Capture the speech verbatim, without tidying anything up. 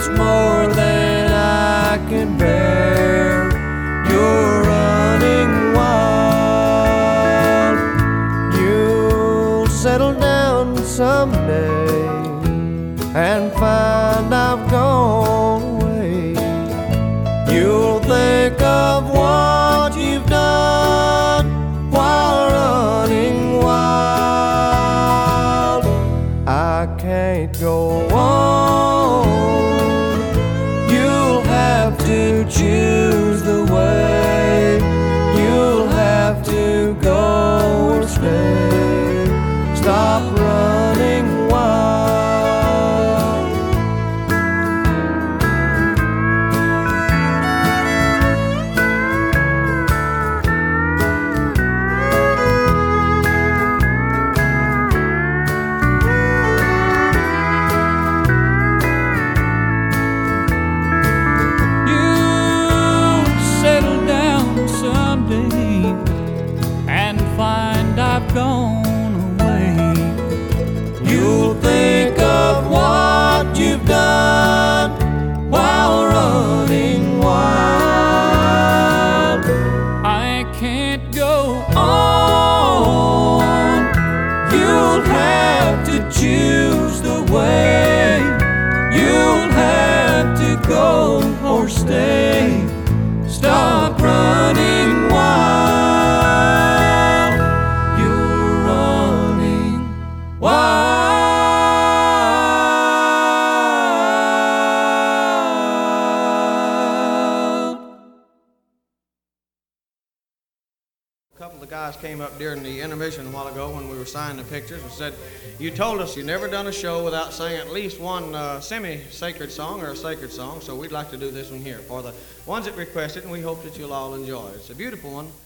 It's more than I can bear. You're running wild. You'll settle down someday and find I've gone away. You'll think of what you've done while running wild. I can't go on. You'll have to choose the way. You'll have to go or stay. Stop running wild. I've gone away. You'll think of what you've done while running wild. I can't go on. You'll have to choose the way. You'll have to go or stay. Stop running wild. A couple of the guys came up during the intermission a while ago when we were signing the pictures and said, you told us you never done a show without singing at least one uh, semi-sacred song or a sacred song, so we'd like to do this one here for the ones that requested, and we hope that you'll all enjoy it. It's a beautiful one,